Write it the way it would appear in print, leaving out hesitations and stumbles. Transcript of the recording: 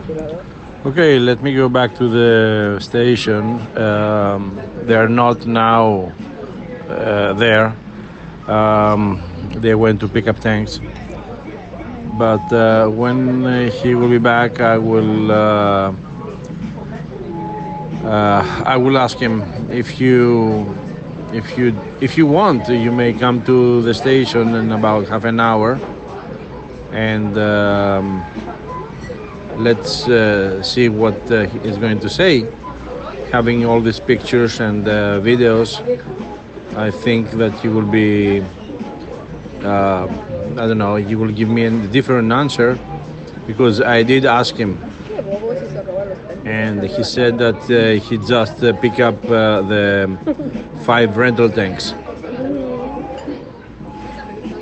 Okay, let me go back to the station. They're not now there. They went to pick up tanks. But when he will be back, I will ask him if you want, you may come to the station in about half an hour, and let's see what he's going to say. Having all these pictures and videos, I think that he will be, I don't know, he will give me a different answer, because I did ask him, and he said that he just pick up the 5 rental tanks.